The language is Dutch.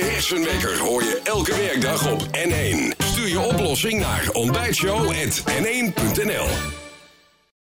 De Hersenwekker hoor je elke werkdag op N1. Stuur je oplossing naar ontbijtshow@n1.nl.